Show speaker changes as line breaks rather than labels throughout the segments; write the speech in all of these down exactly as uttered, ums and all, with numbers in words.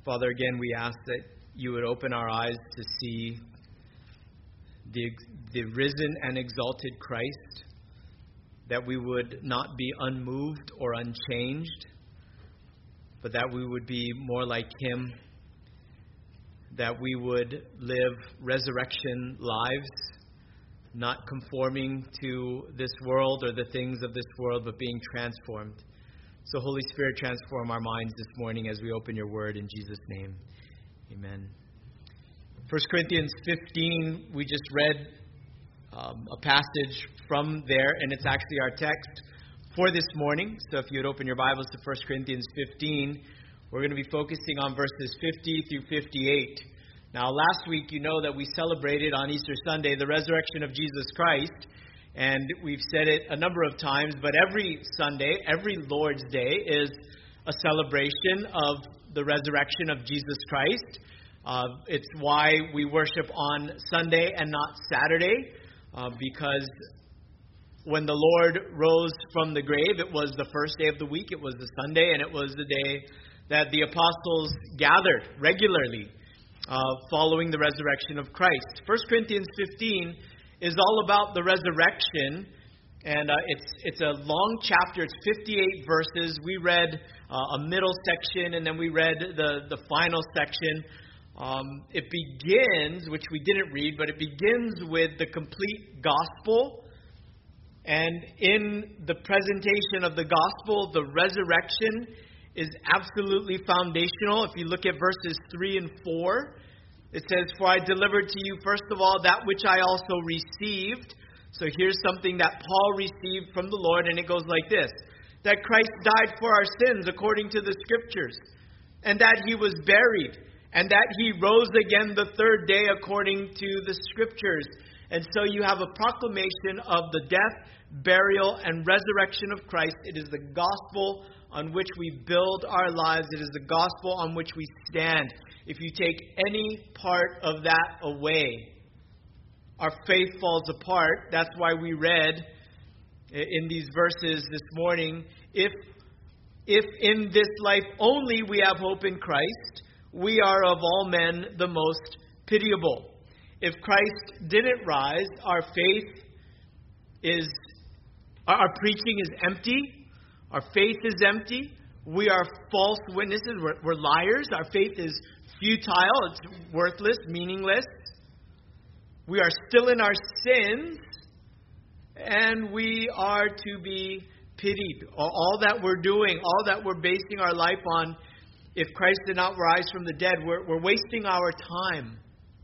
Father, again, we ask that you would open our eyes to see the, the risen and exalted Christ, that we would not be unmoved or unchanged, but that we would be more like him, that we would live resurrection lives, not conforming to this world or the things of this world, but being transformed. So, Holy Spirit, transform our minds this morning as we open your word in Jesus' name. Amen. First Corinthians fifteen, we just read um, a passage from there, and it's actually our text for this morning. So if you would open your Bibles to First Corinthians fifteen, we're going to be focusing on verses fifty through fifty-eight. Now, last week, you know that we celebrated on Easter Sunday the resurrection of Jesus Christ. And we've said it a number of times, but every Sunday, every Lord's Day is a celebration of the resurrection of Jesus Christ. Uh, it's why we worship on Sunday and not Saturday, uh, because when the Lord rose from the grave, it was the first day of the week, it was the Sunday, and it was the day that the apostles gathered regularly uh, following the resurrection of Christ. First Corinthians fifteen is all about the resurrection, and uh, it's it's a long chapter. It's fifty-eight verses. We read uh, a middle section, and then we read the, the final section. Um, it begins, which we didn't read, but it begins with the complete gospel. And in the presentation of the gospel, the resurrection is absolutely foundational. If you look at verses three and four, it says, "For I delivered to you, first of all, that which I also received." So here's something that Paul received from the Lord, and it goes like this: that Christ died for our sins according to the Scriptures, and that he was buried, and that he rose again the third day according to the Scriptures. And so you have a proclamation of the death, burial, and resurrection of Christ. It is the gospel on which we build our lives. It is the gospel on which we stand. If you take any part of that away, our faith falls apart. That's why we read in these verses this morning, if, if in this life only we have hope in Christ, we are of all men the most pitiable. If Christ didn't rise, our faith is, our preaching is empty. Our faith is empty. We are false witnesses. We're, we're liars. Our faith is futile. It's worthless, meaningless. We are still in our sins, and we are to be pitied. All that we're doing, all that we're basing our life on, if Christ did not rise from the dead, we're, we're wasting our time.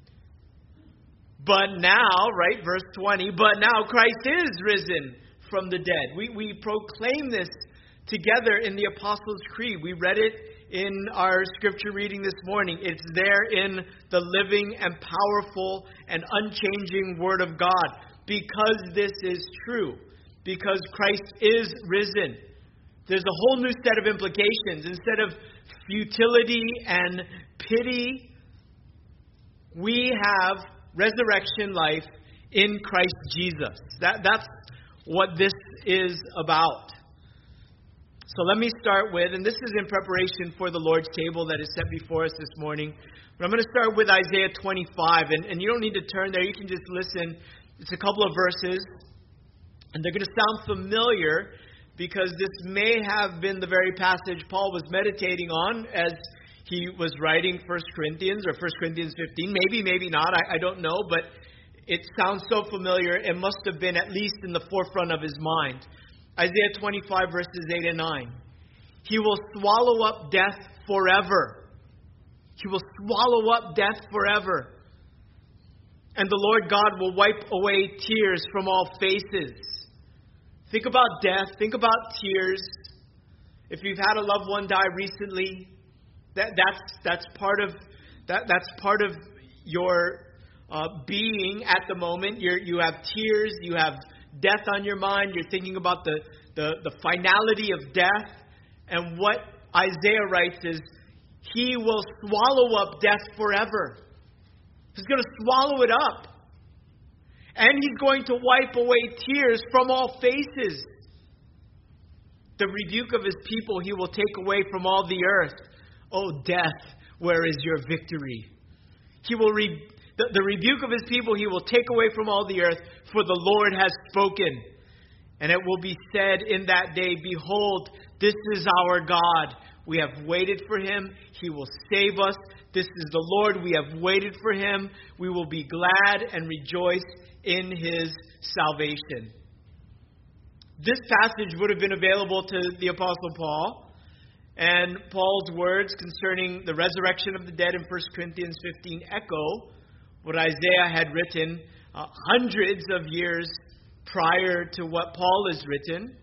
But now, right, verse twenty, but now Christ is risen from the dead. We, we proclaim this together in the Apostles' Creed. We read it in our scripture reading this morning. It's there in the living and powerful and unchanging Word of God. Because this is true, because Christ is risen, there's a whole new set of implications. Instead of futility and pity, we have resurrection life in Christ Jesus. That, that's what this is about. So let me start with, and this is in preparation for the Lord's table that is set before us this morning, but I'm going to start with Isaiah twenty-five, and, and you don't need to turn there, you can just listen. It's a couple of verses, and they're going to sound familiar because this may have been the very passage Paul was meditating on as he was writing First Corinthians or First Corinthians fifteen. Maybe, maybe not, I, I don't know, but it sounds so familiar, it must have been at least in the forefront of his mind. Isaiah twenty-five, verses eight and nine. He will swallow up death forever. He will swallow up death forever. And the Lord God will wipe away tears from all faces. Think about death. Think about tears. If you've had a loved one die recently, that, that's that's part of that that's part of your uh, being at the moment. You you have tears. You have death on your mind. You're thinking about the, the, the finality of death. And what Isaiah writes is, he will swallow up death forever. He's going to swallow it up. And he's going to wipe away tears from all faces. The rebuke of his people he will take away from all the earth. Oh, death, where is your victory? He will re- the, the rebuke of his people he will take away from all the earth, for the Lord has spoken. And it will be said in that day, behold, this is our God. We have waited for him. He will save us. This is the Lord. We have waited for him. We will be glad and rejoice in his salvation. This passage would have been available to the Apostle Paul. And Paul's words concerning the resurrection of the dead in First Corinthians fifteen echo what Isaiah had written uh, hundreds of years prior to what Paul has written.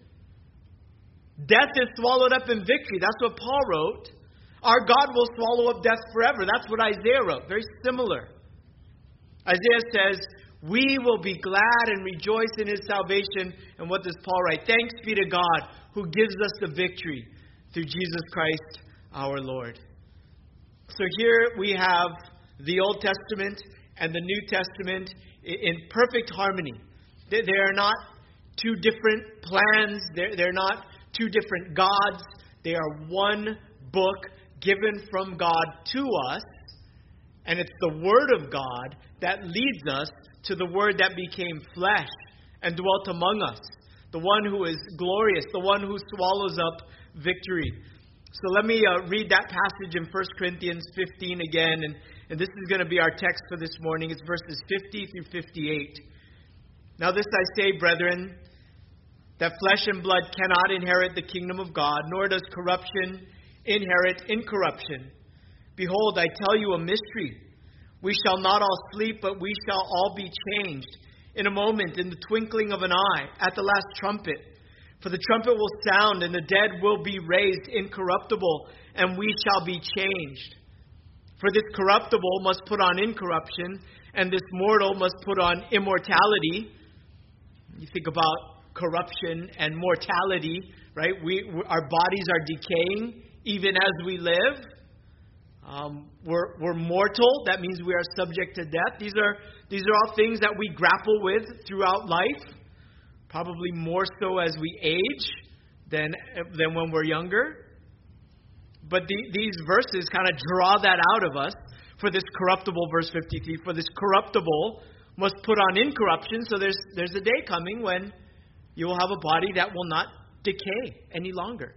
Death is swallowed up in victory. That's what Paul wrote. Our God will swallow up death forever. That's what Isaiah wrote. Very similar. Isaiah says, we will be glad and rejoice in his salvation. And what does Paul write? Thanks be to God who gives us the victory through Jesus Christ our Lord. So here we have the Old Testament and the New Testament in perfect harmony. They are not two different plans. They're, they're not two different gods. They are one book given from God to us. And it's the Word of God that leads us to the Word that became flesh and dwelt among us. The one who is glorious, the one who swallows up victory. So let me uh, read that passage in First Corinthians fifteen again. And, and this is going to be our text for this morning. It's verses fifty through fifty-eight. Now this I say, brethren, that flesh and blood cannot inherit the kingdom of God, nor does corruption inherit incorruption. Behold, I tell you a mystery. We shall not all sleep, but we shall all be changed in a moment, in the twinkling of an eye, at the last trumpet. For the trumpet will sound, and the dead will be raised incorruptible, and we shall be changed. For this corruptible must put on incorruption, and this mortal must put on immortality. You think about corruption and mortality, right? We, we our bodies are decaying even as we live. Um, we're, we're mortal. That means we are subject to death. These are these are all things that we grapple with throughout life. Probably more so as we age than than when we're younger. But the, these verses kind of draw that out of us. For this corruptible, verse fifty-three, for this corruptible must put on incorruption. So there's there's a day coming when you will have a body that will not decay any longer.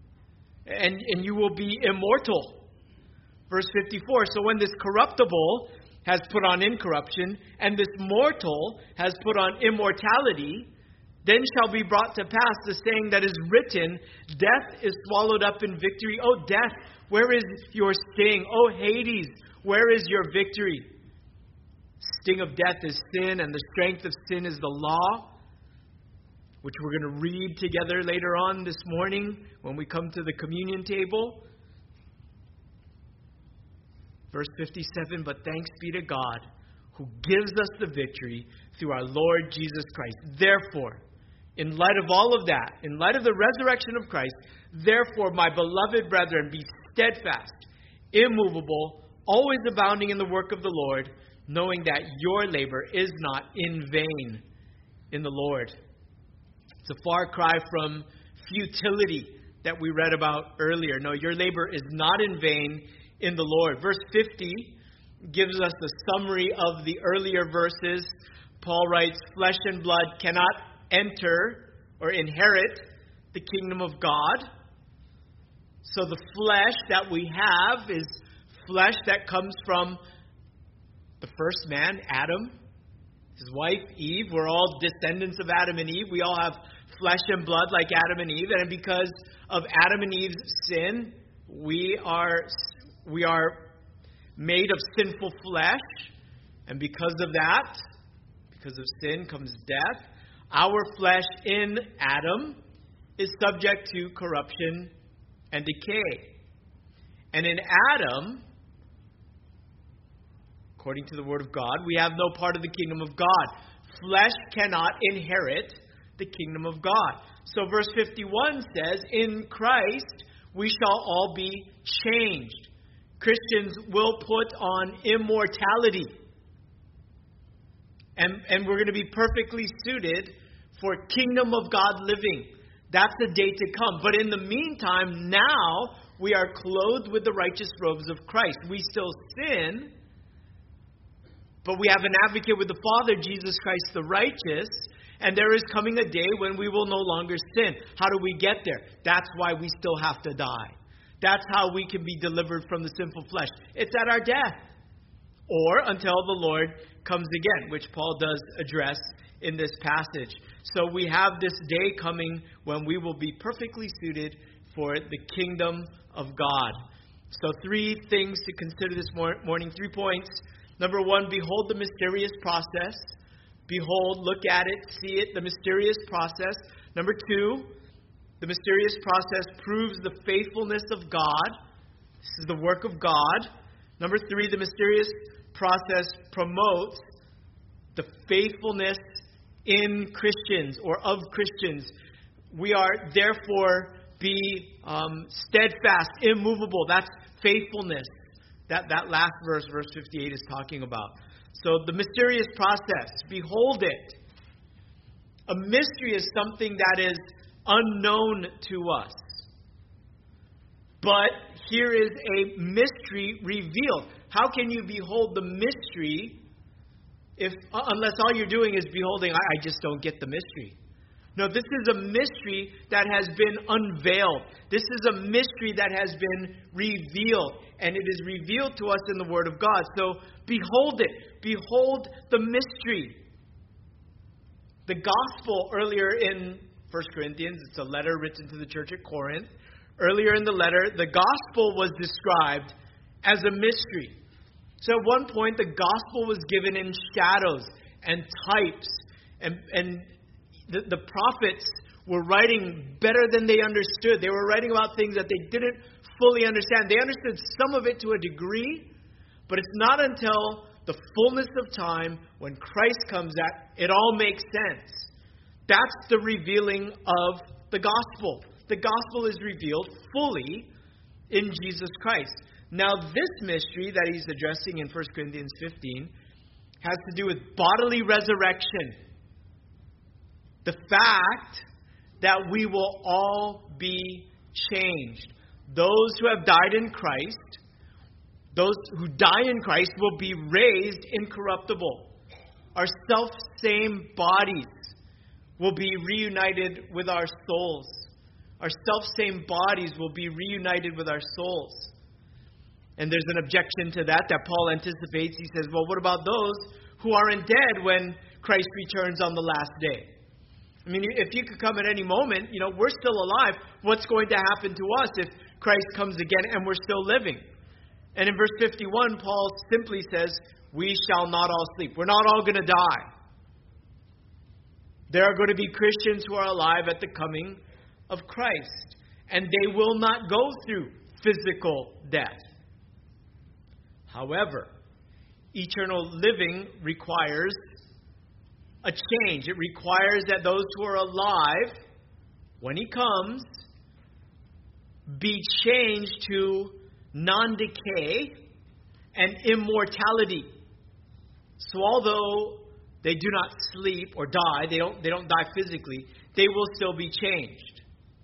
And, and you will be immortal. Verse fifty-four, so when this corruptible has put on incorruption, and this mortal has put on immortality, then shall be brought to pass the saying that is written, death is swallowed up in victory. O death, where is your sting? O Hades, where is your victory? Sting of death is sin, and the strength of sin is the law, which we're going to read together later on this morning when we come to the communion table. Verse fifty-seven, but thanks be to God who gives us the victory through our Lord Jesus Christ. Therefore, in light of all of that, in light of the resurrection of Christ, therefore, my beloved brethren, be steadfast, immovable, always abounding in the work of the Lord, knowing that your labor is not in vain in the Lord. It's a far cry from futility that we read about earlier. No, your labor is not in vain in the Lord. Verse fifty gives us the summary of the earlier verses. Paul writes, flesh and blood cannot enter or inherit the kingdom of God. So the flesh that we have is flesh that comes from the first man, Adam, his wife, Eve. We're all descendants of Adam and Eve. We all have flesh and blood like Adam and Eve. And because of Adam and Eve's sin, we are we are made of sinful flesh. And because of that, because of sin comes death. Our flesh in Adam is subject to corruption and decay. And in Adam, according to the Word of God, we have no part of the kingdom of God. Flesh cannot inherit the kingdom of God. So verse fifty-one says, in Christ we shall all be changed. Christians will put on immortality. And, and we're going to be perfectly suited for kingdom of God living. That's the day to come. But in the meantime, now we are clothed with the righteous robes of Christ. We still sin, but we have an advocate with the Father, Jesus Christ the righteous, and there is coming a day when we will no longer sin. How do we get there? That's why we still have to die. That's how we can be delivered from the sinful flesh. It's at our death, or until the Lord comes again, which Paul does address in this passage. So we have this day coming when we will be perfectly suited for the kingdom of God. So three things to consider this mor- morning, three points. Number one, behold the mysterious process. Behold, look at it, see it, the mysterious process. Number two, the mysterious process proves the faithfulness of God. This is the work of God. Number three, the mysterious process promotes the faithfulness in Christians or of Christians. We are therefore be um, steadfast, immovable. That's faithfulness. That, that last verse, verse fifty-eight, is talking about. So the mysterious process, behold it. A mystery is something that is unknown to us. But here is a mystery revealed. How can you behold the mystery if unless all you're doing is beholding, I, I just don't get the mystery? No, this is a mystery that has been unveiled. This is a mystery that has been revealed. And it is revealed to us in the Word of God. So behold it. Behold the mystery. The gospel earlier in First Corinthians, it's a letter written to the church at Corinth. Earlier in the letter, the gospel was described as a mystery. So at one point, the gospel was given in shadows and types. And, and the, the prophets were writing better than they understood. They were writing about things that they didn't fully understand. They understood some of it to a degree, but it's not until the fullness of time, when Christ comes, that it all makes sense. That's the revealing of the gospel. The gospel is revealed fully in Jesus Christ. Now, this mystery that he's addressing in First Corinthians fifteen has to do with bodily resurrection. The fact that we will all be changed. Those who have died in Christ, those who die in Christ will be raised incorruptible. Our self-same bodies will be reunited with our souls. Our self-same bodies will be reunited with our souls. And there's an objection to that that Paul anticipates. He says, well, what about those who aren't dead when Christ returns on the last day? I mean, if you could come at any moment, you know, we're still alive. What's going to happen to us if Christ comes again and we're still living? And in verse fifty-one, Paul simply says, we shall not all sleep. We're not all going to die. There are going to be Christians who are alive at the coming of Christ. And they will not go through physical death. However, eternal living requires a change. It requires that those who are alive, when he comes, be changed to non-decay and immortality. So although they do not sleep or die, they don't, they don't die physically, they will still be changed.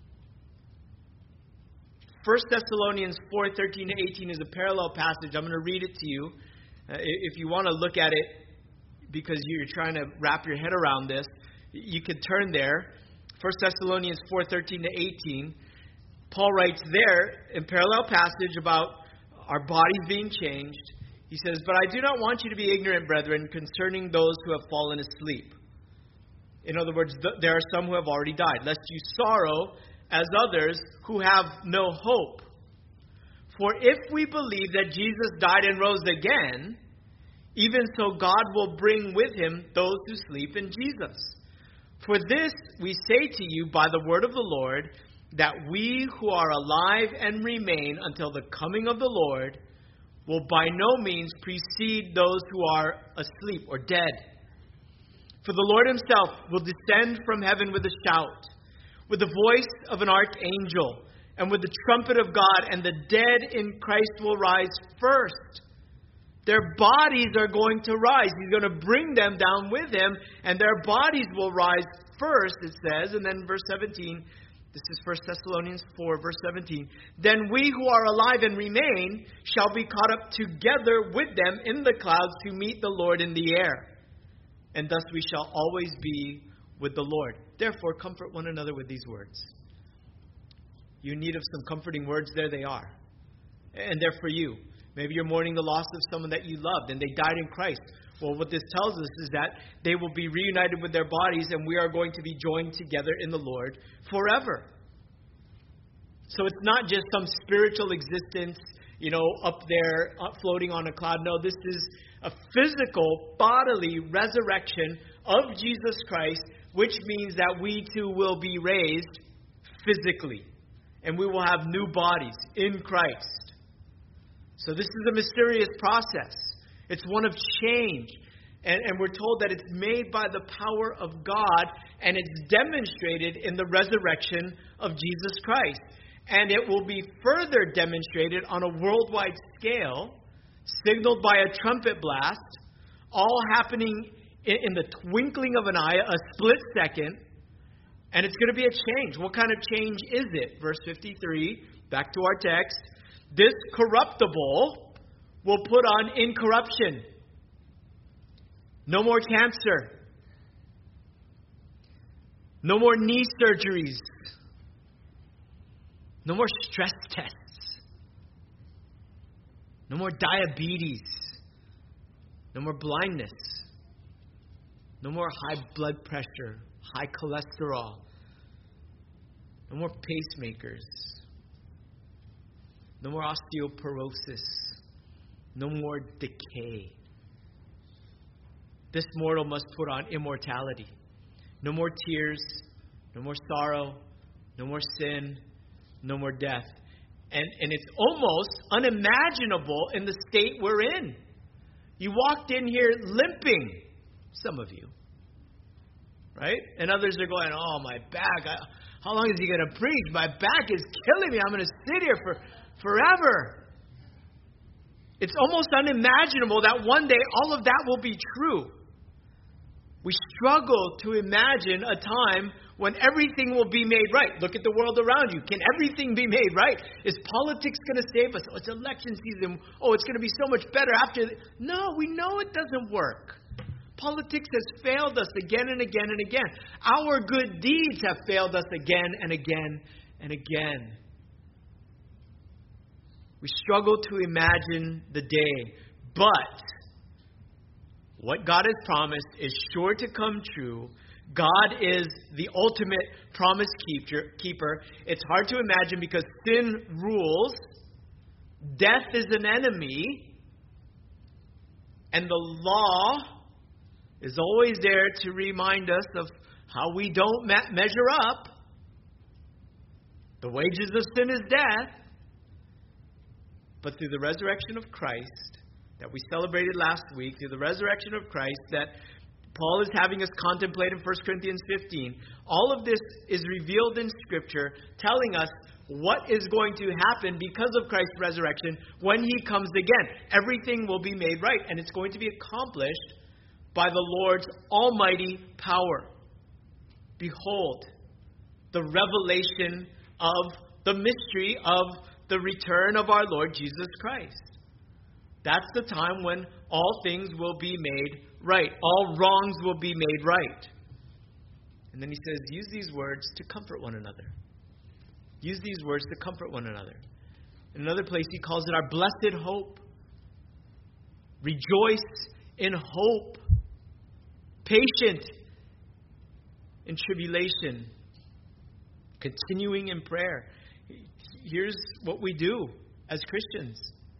First Thessalonians four, thirteen to eighteen is a parallel passage. I'm going to read it to you. Uh, if you want to look at it, because you're trying to wrap your head around this, you could turn there. First Thessalonians four, thirteen to eighteen. Paul writes there, in parallel passage about our bodies being changed. He says, but I do not want you to be ignorant, brethren, concerning those who have fallen asleep. In other words, th- there are some who have already died, lest you sorrow as others who have no hope. For if we believe that Jesus died and rose again, even so God will bring with him those who sleep in Jesus. For this we say to you by the word of the Lord, that we who are alive and remain until the coming of the Lord will by no means precede those who are asleep or dead. For the Lord himself will descend from heaven with a shout, with the voice of an archangel, and with the trumpet of God, and the dead in Christ will rise first. Their bodies are going to rise. He's going to bring them down with him, and their bodies will rise first, it says. And then verse seventeen, This is First Thessalonians four, verse seventeen. Then we who are alive and remain shall be caught up together with them in the clouds to meet the Lord in the air. And thus we shall always be with the Lord. Therefore, comfort one another with these words. You in need of some comforting words, there they are. And they're for you. Maybe you're mourning the loss of someone that you loved and they died in Christ. Well, what this tells us is that they will be reunited with their bodies and we are going to be joined together in the Lord forever. So it's not just some spiritual existence, you know, up there up floating on a cloud. No, this is a physical, bodily resurrection of Jesus Christ, which means that we too will be raised physically. And we will have new bodies in Christ. So this is a mysterious process. It's one of change. And, and we're told that it's made by the power of God, and it's demonstrated in the resurrection of Jesus Christ. And it will be further demonstrated on a worldwide scale, signaled by a trumpet blast, all happening in, in the twinkling of an eye, a split second. And it's going to be a change. What kind of change is it? Verse fifty-three, back to our text. This corruptible will put on incorruption. No more cancer. No more knee surgeries. No more stress tests. No more diabetes. No more blindness. No more high blood pressure, high cholesterol. No more pacemakers. No more osteoporosis. No more decay. This mortal must put on immortality. No more tears. No more sorrow. No more sin. No more death. And, and it's almost unimaginable in the state we're in. You walked in here limping. Some of you. Right? And others are going, oh, my back. I, how long is he going to preach? My back is killing me. I'm going to sit here for forever. It's almost unimaginable that one day all of that will be true. We struggle to imagine a time when everything will be made right. Look at the world around you. Can everything be made right? Is politics going to save us? Oh, it's election season. Oh, it's going to be so much better after. Th- no, we know it doesn't work. Politics has failed us again and again and again. Our good deeds have failed us again and again and again. We struggle to imagine the day, but what God has promised is sure to come true. God is the ultimate promise keeper. It's hard to imagine because sin rules. Death is an enemy. And the law is always there to remind us of how we don't ma- measure up. The wages of sin is death. But through the resurrection of Christ that we celebrated last week, through the resurrection of Christ that Paul is having us contemplate in First Corinthians fifteen, all of this is revealed in Scripture, telling us what is going to happen because of Christ's resurrection when He comes again. Everything will be made right, and it's going to be accomplished by the Lord's almighty power. Behold, the revelation of the mystery of the return of our Lord Jesus Christ. That's the time when all things will be made right. All wrongs will be made right. And then he says, use these words to comfort one another. Use these words to comfort one another. In another place, he calls it our blessed hope. Rejoice in hope. Patient in tribulation. Continuing in prayer. Here's what we do as Christians.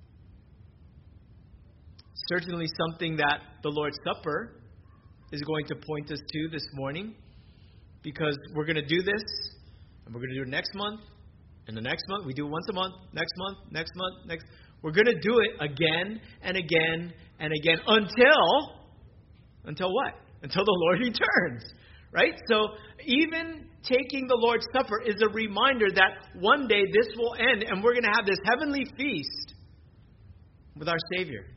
Certainly something that the Lord's Supper is going to point us to this morning, because we're going to do this, and we're going to do it next month, and the next month. We do it once a month, next month, next month, next. We're going to do it again and again and again until, until what? Until the Lord returns, right? So even taking the Lord's Supper is a reminder that one day this will end, and we're going to have this heavenly feast with our Savior.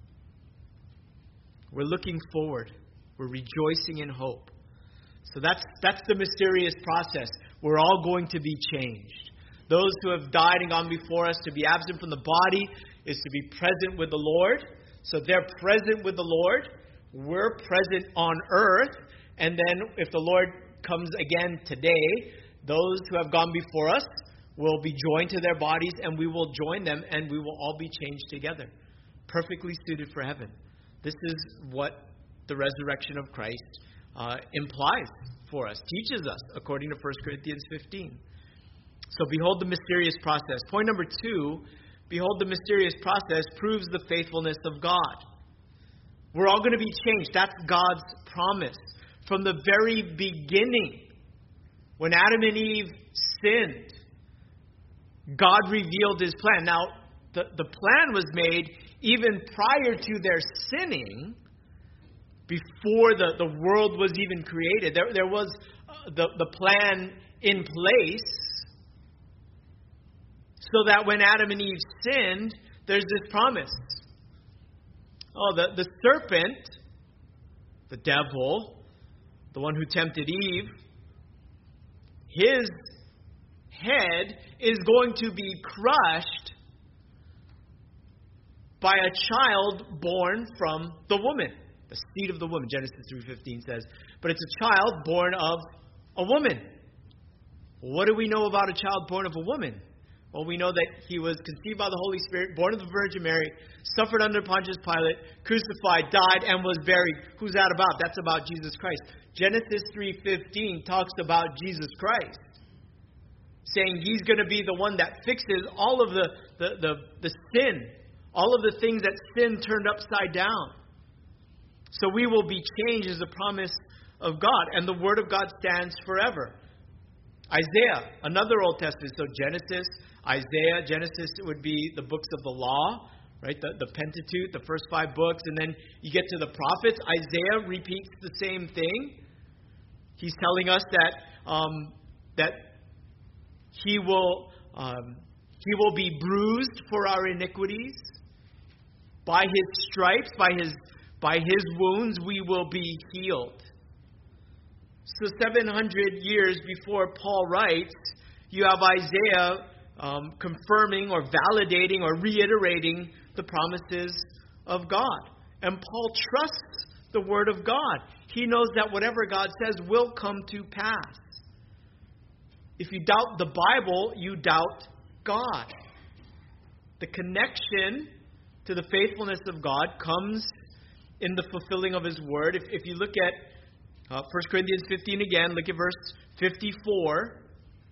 We're looking forward. We're rejoicing in hope. So that's that's the mysterious process. we're all going to be changed. Those who have died and gone before us, to be absent from the body is to be present with the Lord. So they're present with the Lord. We're present on earth. And then if the Lord comes again today, those who have gone before us will be joined to their bodies, and we will join them, and we will all be changed together. Perfectly suited for heaven. This is what the resurrection of Christ uh, implies for us, teaches us, according to First Corinthians fifteen. So behold the mysterious process. Point number two, behold the mysterious process proves the faithfulness of God. We're all going to be changed. That's God's promise. From the very beginning, when Adam and Eve sinned, God revealed his plan. Now, the, the plan was made even prior to their sinning, before the, the world was even created. There, there was uh, the, the plan in place so that when Adam and Eve sinned, there's this promise. Oh, the, the serpent, the devil, the one who tempted Eve, his head is going to be crushed by a child born from the woman. The seed of the woman, Genesis three fifteen says. But it's a child born of a woman. What do we know about a child born of a woman? Well, we know that he was conceived by the Holy Spirit, born of the Virgin Mary, suffered under Pontius Pilate, crucified, died, and was buried. Who's that about? That's about Jesus Christ. Genesis three fifteen talks about Jesus Christ, saying he's going to be the one that fixes all of the, the, the, the sin, all of the things that sin turned upside down. So we will be changed as a promise of God, and the Word of God stands forever. Isaiah, another Old Testament. So Genesis, Isaiah, Genesis would be the books of the law, right? The, the Pentateuch, the first five books, and then you get to the prophets. Isaiah repeats the same thing. He's telling us that um, that he will um, he will be bruised for our iniquities. By his stripes, by his by his wounds, we will be healed. So seven hundred years before Paul writes, you have Isaiah um, confirming or validating or reiterating the promises of God. And Paul trusts the Word of God. He knows that whatever God says will come to pass. If you doubt the Bible, you doubt God. The connection to the faithfulness of God comes in the fulfilling of His Word. If, if you look at uh, First Corinthians fifteen again, look at verse fifty-four.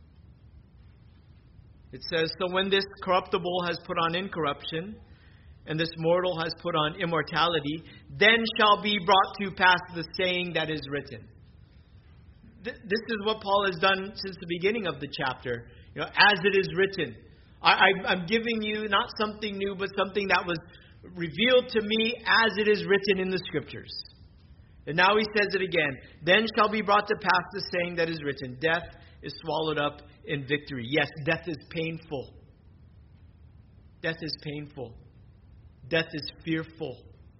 It says, so when this corruptible has put on incorruption, and this mortal has put on immortality, then shall be brought to pass the saying that is written. Th- this is what Paul has done since the beginning of the chapter. You know, as it is written. I, I, I'm giving you not something new, but something that was revealed to me as it is written in the Scriptures. And now he says it again. Then shall be brought to pass the saying that is written. Death is swallowed up in victory. Yes, death is painful. Death is painful. Death is fearful.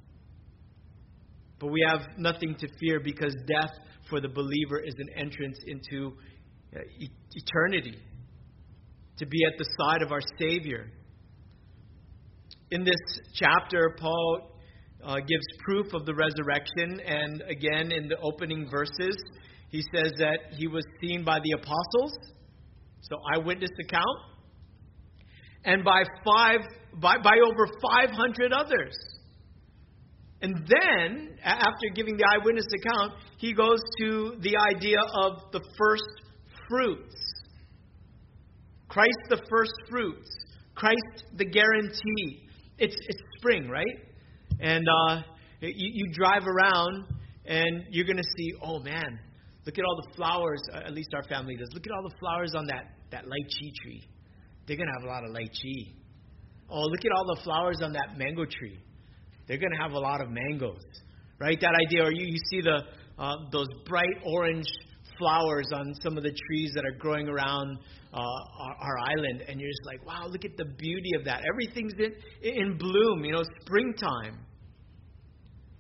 But we have nothing to fear because death for the believer is an entrance into e- eternity. To be at the side of our Savior. In this chapter, Paul uh, gives proof of the resurrection. And again, in the opening verses, he says that he was seen by the apostles. So eyewitness account. And by five, by, by over five hundred others. And then, after giving the eyewitness account, he goes to the idea of the first fruits. Christ the first fruits. Christ the guarantee. It's it's spring, right? And uh, you, you drive around and you're going to see, oh man, look at all the flowers, at least our family does. Look at all the flowers on that, that lychee tree. They're going to have a lot of lychee. Oh, look at all the flowers on that mango tree. They're going to have a lot of mangoes. Right? That idea, or you, you see the uh, those bright orange flowers on some of the trees that are growing around uh, our, our island, and you're just like, wow, look at the beauty of that. Everything's in, in bloom, you know, springtime.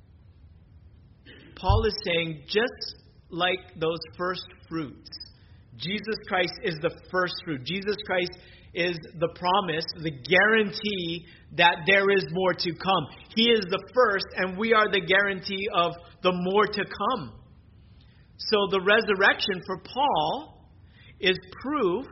Paul is saying, just like those first fruits, Jesus Christ is the first fruit. Jesus Christ is the promise, the guarantee that there is more to come. He is the first, and we are the guarantee of the more to come. So the resurrection for Paul is proof,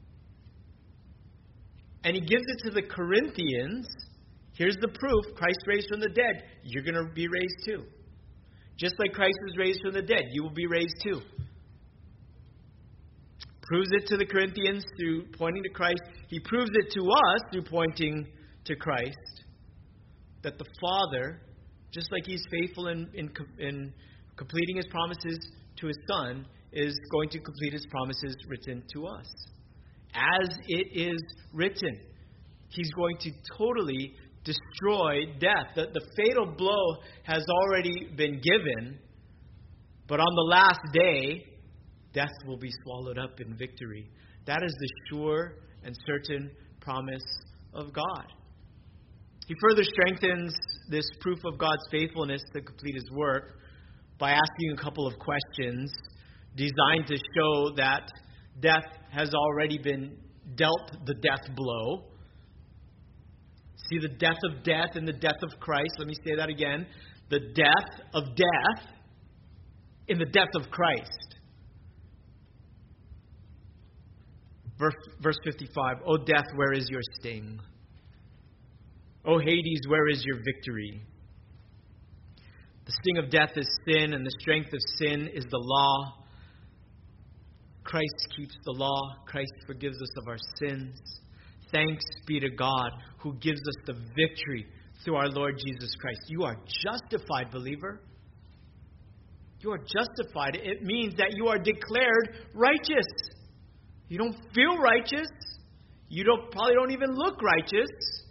and he gives it to the Corinthians. Here's the proof. Christ raised from the dead. You're going to be raised too. Just like Christ was raised from the dead, you will be raised too. Proves it to the Corinthians through pointing to Christ. He proves it to us through pointing to Christ. That the Father, just like He's faithful in, in, in completing His promises to His Son, is going to complete His promises written to us. As it is written, He's going to totally destroy death. The, the fatal blow has already been given, but on the last day, death will be swallowed up in victory. That is the sure and certain promise of God. He further strengthens this proof of God's faithfulness to complete His work by asking a couple of questions designed to show that death has already been dealt the death blow. See the death of death and the death of Christ. Let me say that again. The death of death in the death of Christ. Verse, verse fifty-five, O death, where is your sting? O Hades, where is your victory? The sting of death is sin, and the strength of sin is the law. Christ keeps the law. Christ forgives us of our sins. Thanks be to God who gives us the victory through our Lord Jesus Christ. You are justified, believer. You are justified. It means that you are declared righteous. You don't feel righteous. You don't probably don't even look righteous.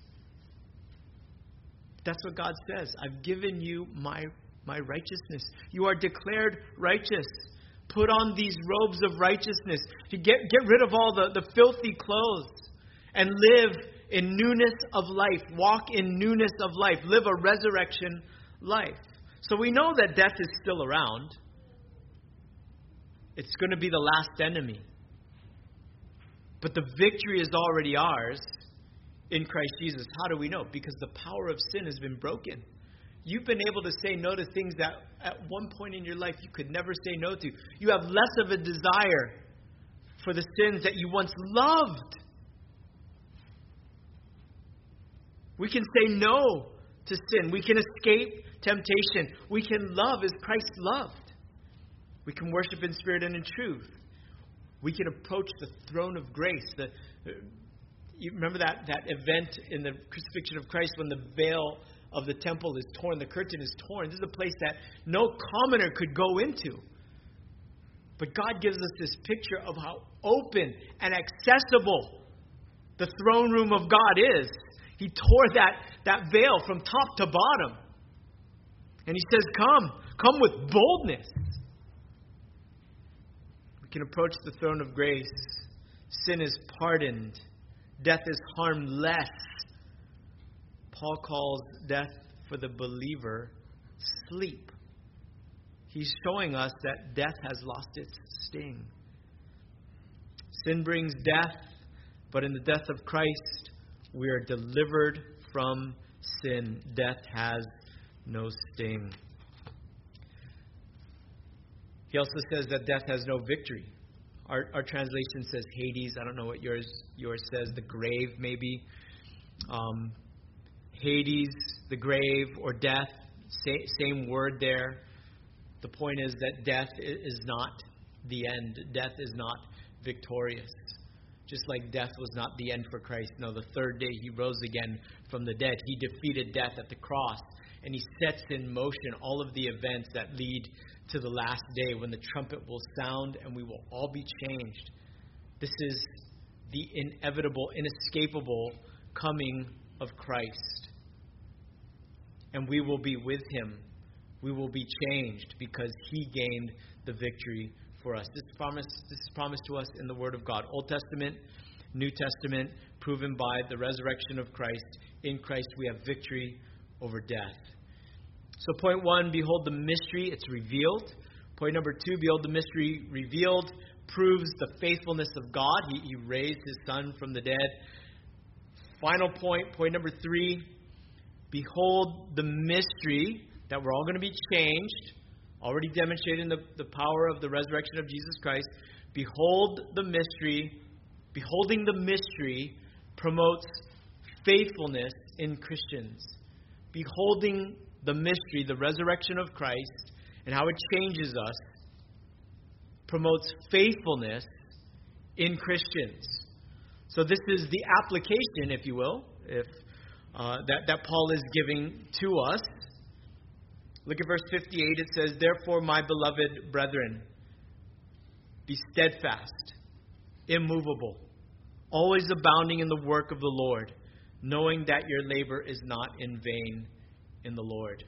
That's what God says. I've given you my, my righteousness. You are declared righteous. Put on these robes of righteousness. To get, get rid of all the, the filthy clothes. And live in newness of life. Walk in newness of life. Live a resurrection life. So we know that death is still around. It's going to be the last enemy. But the victory is already ours in Christ Jesus. How do we know? Because the power of sin has been broken. You've been able to say no to things that at one point in your life you could never say no to. You have less of a desire for the sins that you once loved. We can say no to sin. We can escape temptation. We can love as Christ loved. We can worship in spirit and in truth. We can approach the throne of grace. The, you remember that, that event in the crucifixion of Christ when the veil of the temple is torn, the curtain is torn. This is a place that no commoner could go into. But God gives us this picture of how open and accessible the throne room of God is. He tore that, that veil from top to bottom. And He says, come, come with boldness. We can approach the throne of grace. Sin is pardoned. Death is harmless. Paul calls death for the believer sleep. He's showing us that death has lost its sting. Sin brings death, but in the death of Christ, we are delivered from sin. Death has no sting. He also says that death has no victory. Our, our translation says Hades. I don't know what yours yours says. The grave, maybe. Um, Hades, the grave, or death. Same, same word there. The point is that death is not the end. Death is not victorious. Just like death was not the end for Christ. No, the third day He rose again from the dead. He defeated death at the cross. And He sets in motion all of the events that lead to the last day when the trumpet will sound and we will all be changed. This is the inevitable, inescapable coming of Christ. And we will be with Him. We will be changed because He gained the victory for us. This is promise, this is promised to us in the Word of God. Old Testament, New Testament, proven by the resurrection of Christ. In Christ we have victory over death. So point one, behold the mystery, it's revealed. Point number two, behold the mystery revealed. proves the faithfulness of God. He, he raised his Son from the dead. Final point, point number three. Behold the mystery that we're all going to be changed. Already demonstrating the, the power of the resurrection of Jesus Christ. Behold the mystery. Beholding the mystery promotes faithfulness in Christians. Beholding the mystery, the resurrection of Christ, and how it changes us, promotes faithfulness in Christians. So this is the application, if you will, if uh, that, that Paul is giving to us. Look at verse fifty-eight. It says, "Therefore, my beloved brethren, be steadfast, immovable, always abounding in the work of the Lord, knowing that your labor is not in vain in the Lord."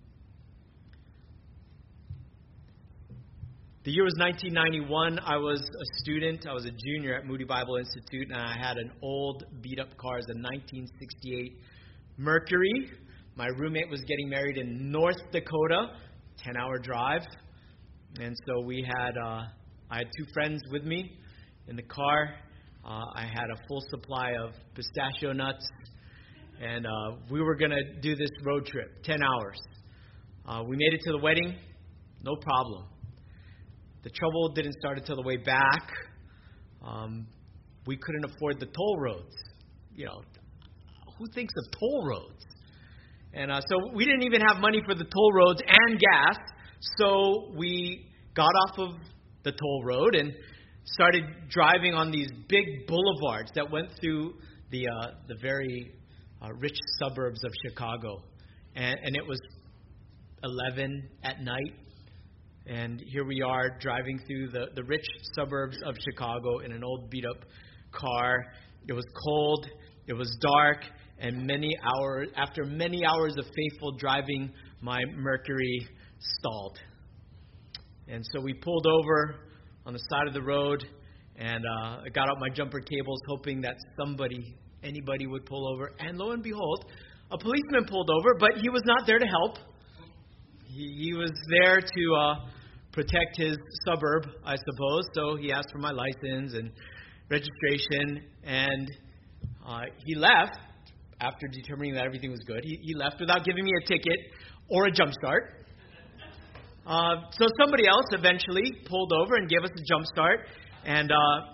The year was nineteen ninety-one. I was a student. I was a junior at Moody Bible Institute, and I had an old beat-up car. It was a nineteen sixty-eight Mercury. My roommate was getting married in North Dakota, ten-hour drive. And so we had, uh, I had two friends with me in the car. Uh, I had a full supply of pistachio nuts, and uh, we were going to do this road trip, ten hours. Uh, we made it to the wedding, no problem. The trouble didn't start until the way back. Um, we couldn't afford the toll roads. You know, who thinks of toll roads? And uh, so we didn't even have money for the toll roads and gas. So we got off of the toll road and started driving on these big boulevards that went through the uh, the very uh, rich suburbs of Chicago. And, and it was eleven at night. And here we are driving through the, the rich suburbs of Chicago in an old beat-up car. It was cold. It was dark. And many hours, after many hours of faithful driving, my Mercury stalled. And so we pulled over on the side of the road, and uh, I got out my jumper cables, hoping that somebody, anybody would pull over. And lo and behold, a policeman pulled over, but he was not there to help. He, he was there to uh, protect his suburb, I suppose. So he asked for my license and registration, and uh, he left. After determining that everything was good, he, he left without giving me a ticket or a jump start. Uh, so somebody else eventually pulled over and gave us a jump start. And uh,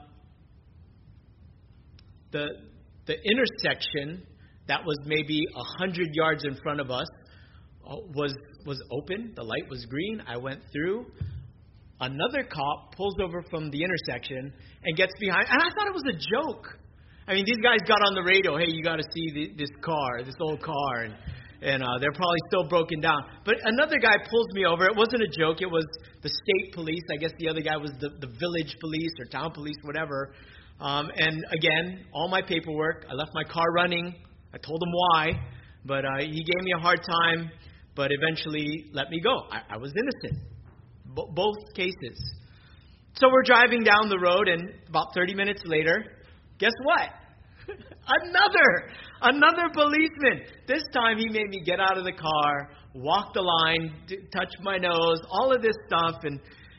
the the intersection that was maybe a hundred yards in front of us uh, was was open. The light was green. I went through. Another cop pulls over from the intersection and gets behind. And I thought it was a joke. I mean, these guys got on the radio, hey, you got to see the, this car, this old car, and, and uh, they're probably still broken down. But another guy pulls me over. It wasn't a joke. It was the state police. I guess the other guy was the, the village police or town police, whatever. Um, and again, all my paperwork. I left my car running. I told him why, but uh, he gave me a hard time, but eventually let me go. I, I was innocent, B- both cases. So we're driving down the road, and about thirty minutes later, guess what? Another, another policeman. This time he made me get out of the car, walk the line, d- touch my nose, all of this stuff. And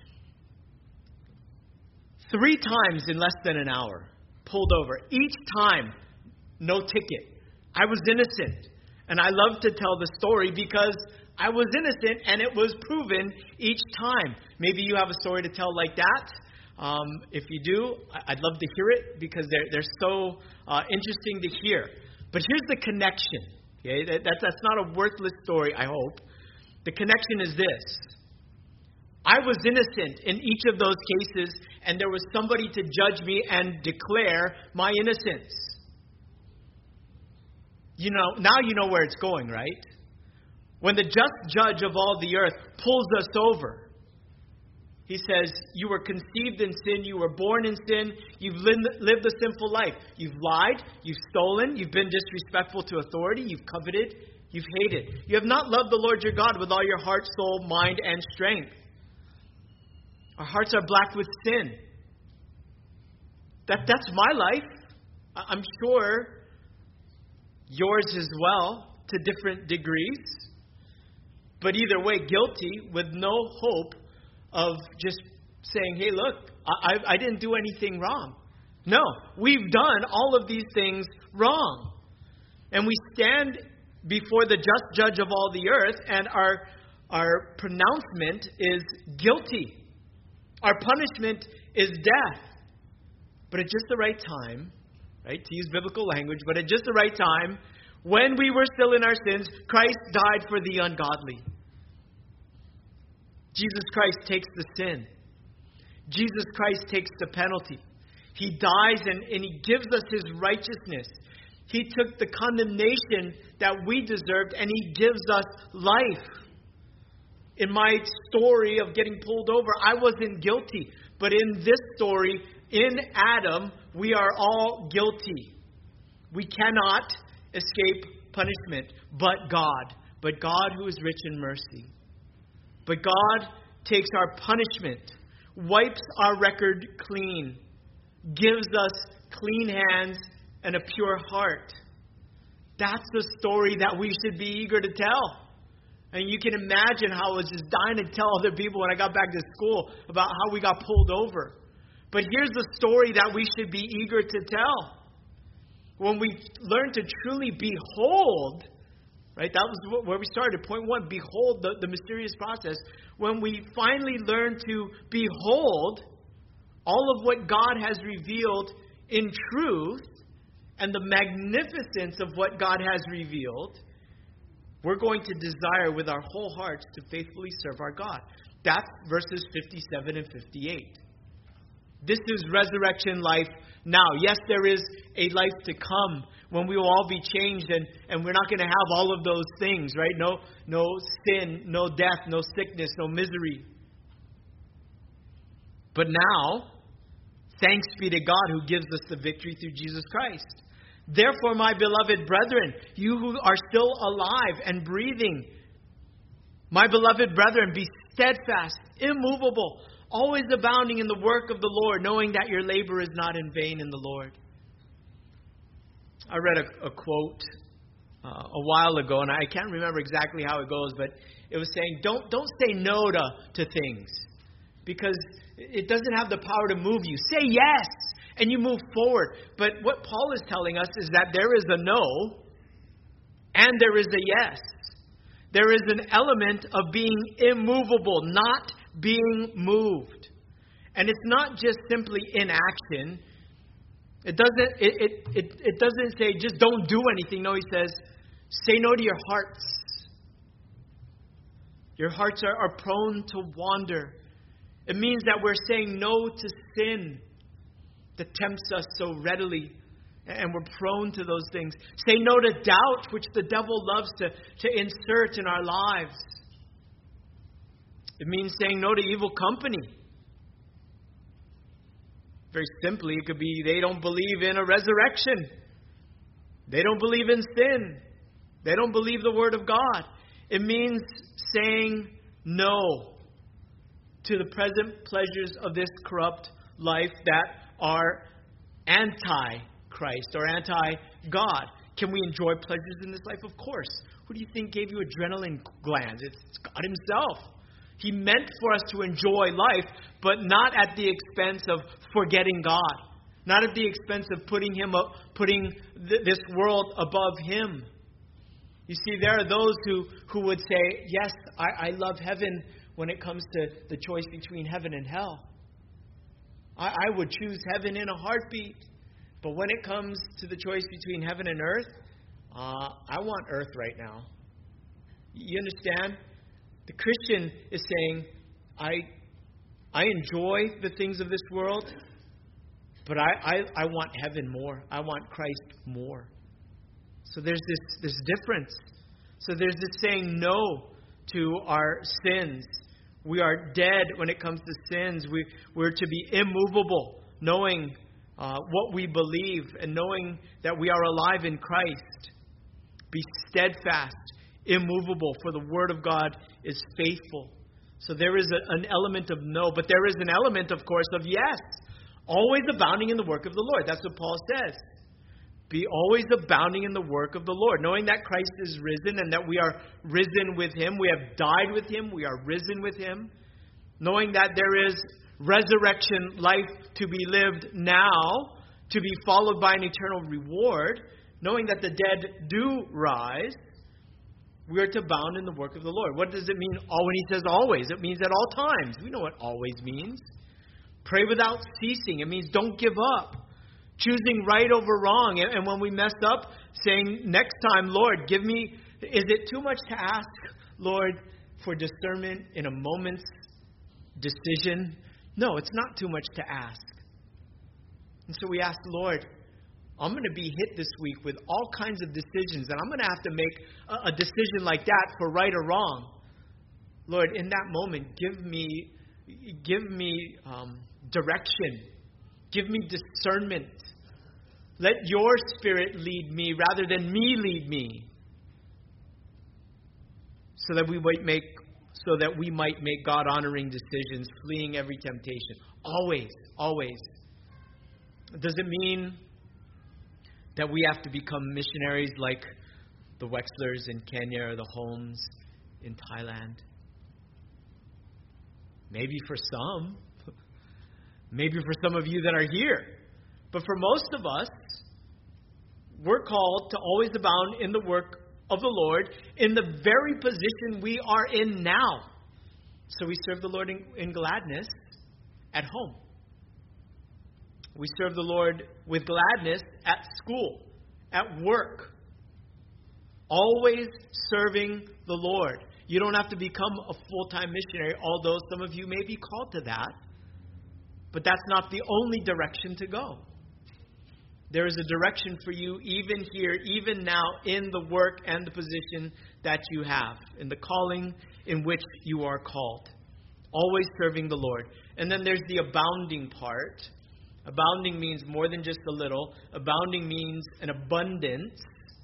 three times in less than an hour, pulled over. Each time, no ticket. I was innocent. And I love to tell the story because I was innocent and it was proven each time. Maybe you have a story to tell like that. Um, if you do, I'd love to hear it because they're they're so uh, interesting to hear. But here's the connection. Okay, that, that that's not a worthless story. I hope the connection is this: I was innocent in each of those cases, and there was somebody to judge me and declare my innocence. You know, now you know where it's going, right? When the just judge of all the earth pulls us over. He says, you were conceived in sin, you were born in sin, you've lived a sinful life. You've lied, you've stolen, you've been disrespectful to authority, you've coveted, you've hated. You have not loved the Lord your God with all your heart, soul, mind, and strength. Our hearts are black with sin. That, that's my life. I'm sure yours as well, to different degrees. But either way, guilty with no hope of just saying, hey, look, I, I, I didn't do anything wrong. No, we've done all of these things wrong. And we stand before the just judge of all the earth, and our, our pronouncement is guilty. Our punishment is death. But at just the right time, right, to use biblical language, but at just the right time, when we were still in our sins, Christ died for the ungodly. Jesus Christ takes the sin. Jesus Christ takes the penalty. He dies and, and He gives us His righteousness. He took the condemnation that we deserved and He gives us life. In my story of getting pulled over, I wasn't guilty. But in this story, in Adam, we are all guilty. We cannot escape punishment, but God. But God who is rich in mercy. But God takes our punishment, wipes our record clean, gives us clean hands and a pure heart. That's the story that we should be eager to tell. And you can imagine how I was just dying to tell other people when I got back to school about how we got pulled over. But here's the story that we should be eager to tell. When we learn to truly behold, right, that was where we started. Point one, behold the, the mysterious process. When we finally learn to behold all of what God has revealed in truth and the magnificence of what God has revealed, we're going to desire with our whole hearts to faithfully serve our God. That's verses fifty-seven and fifty-eight. This is resurrection life now. Yes, there is a life to come when we will all be changed and, and we're not going to have all of those things, right? No, no sin, no death, no sickness, no misery. But now, thanks be to God who gives us the victory through Jesus Christ. Therefore, my beloved brethren, you who are still alive and breathing, my beloved brethren, be steadfast, immovable, always abounding in the work of the Lord, knowing that your labor is not in vain in the Lord. I read a, a quote uh, a while ago, and I can't remember exactly how it goes, but it was saying, don't, don't say no to, to things, because it doesn't have the power to move you. Say yes, and you move forward. But what Paul is telling us is that there is a no, and there is a yes. There is an element of being immovable, not being moved. And it's not just simply inaction. It doesn't it, it, it, it doesn't say just don't do anything. No, he says, say no to your hearts. Your hearts are, are prone to wander. It means that we're saying no to sin that tempts us so readily. And we're prone to those things. Say no to doubt, which the devil loves to, to insert in our lives. It means saying no to evil company. Very simply, it could be they don't believe in a resurrection. They don't believe in sin. They don't believe the Word of God. It means saying no to the present pleasures of this corrupt life that are anti-Christ or anti-God. Can we enjoy pleasures in this life? Of course. Who do you think gave you adrenaline glands? It's God Himself. He meant for us to enjoy life, but not at the expense of forgetting God. Not at the expense of putting Him up, putting th- this world above Him. You see, there are those who, who would say, yes, I, I love heaven when it comes to the choice between heaven and hell. I, I would choose heaven in a heartbeat. But when it comes to the choice between heaven and earth, uh, I want earth right now. You understand? The Christian is saying, I I enjoy the things of this world, but I, I, I want heaven more. I want Christ more. So there's this, this difference. So there's this saying no to our sins. We are dead when it comes to sins. We, we're to be immovable, knowing uh, what we believe and knowing that we are alive in Christ. Be steadfast, immovable, for the Word of God is faithful. So there is a, an element of no, but there is an element, of course, of yes. Always abounding in the work of the Lord. That's what Paul says. Be always abounding in the work of the Lord, knowing that Christ is risen and that we are risen with Him. We have died with Him. We are risen with Him. Knowing that there is resurrection life to be lived now, to be followed by an eternal reward, knowing that the dead do rise, we are to abound in the work of the Lord. What does it mean all when he says always? It means at all times. We know what always means. Pray without ceasing. It means don't give up. Choosing right over wrong. And when we mess up, saying next time, Lord, give me, is it too much to ask, Lord, for discernment in a moment's decision? No, it's not too much to ask. And so we ask, Lord, I'm going to be hit this week with all kinds of decisions, and I'm going to have to make a, a decision like that for right or wrong. Lord, in that moment, give me, give me um, direction. Give me discernment. Let your Spirit lead me rather than me lead me, so that we might make, so that we might make God-honoring decisions, fleeing every temptation. Always, always. Does it mean that we have to become missionaries like the Wexlers in Kenya or the Holmes in Thailand? Maybe for some. Maybe for some of you that are here. But for most of us, we're called to always abound in the work of the Lord in the very position we are in now. So we serve the Lord in, in gladness at home. We serve the Lord with gladness at school, at work. Always serving the Lord. You don't have to become a full-time missionary, although some of you may be called to that. But that's not the only direction to go. There is a direction for you even here, even now, in the work and the position that you have, in the calling in which you are called. Always serving the Lord. And then there's the abounding part. Abounding means more than just a little. Abounding means an abundance.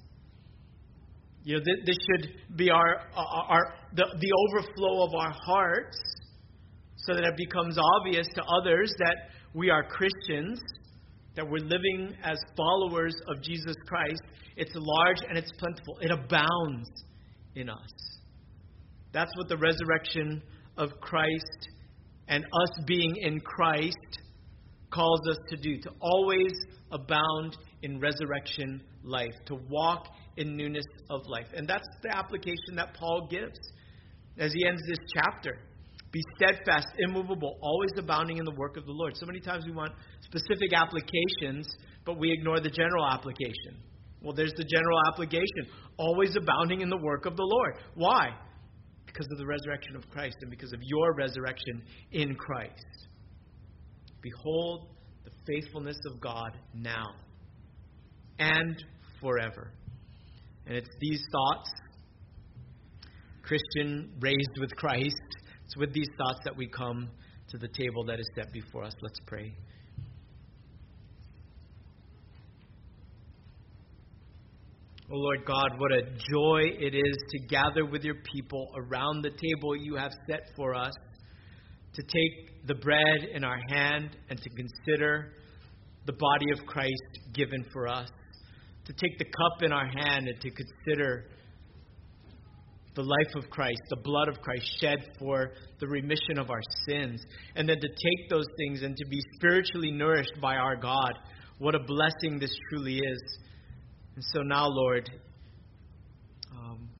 You know, this, this should be our, our, our the, the overflow of our hearts, so that it becomes obvious to others that we are Christians, that we're living as followers of Jesus Christ. It's large and it's plentiful. It abounds in us. That's what the resurrection of Christ and us being in Christ calls us to do, to always abound in resurrection life, to walk in newness of life. And that's the application that Paul gives as he ends this chapter. Be steadfast, immovable, always abounding in the work of the Lord. So many times we want specific applications, but we ignore the general application. Well, there's the general application. Always abounding in the work of the Lord. Why? Because of the resurrection of Christ and because of your resurrection in Christ. Behold the faithfulness of God now and forever. And it's these thoughts, Christian raised with Christ, it's with these thoughts that we come to the table that is set before us. Let's pray. Oh Lord God, what a joy it is to gather with your people around the table you have set for us, to take the bread in our hand and to consider the body of Christ given for us, to take the cup in our hand and to consider the life of Christ, the blood of Christ shed for the remission of our sins, and then to take those things and to be spiritually nourished by our God. What a blessing this truly is. And so now, Lord,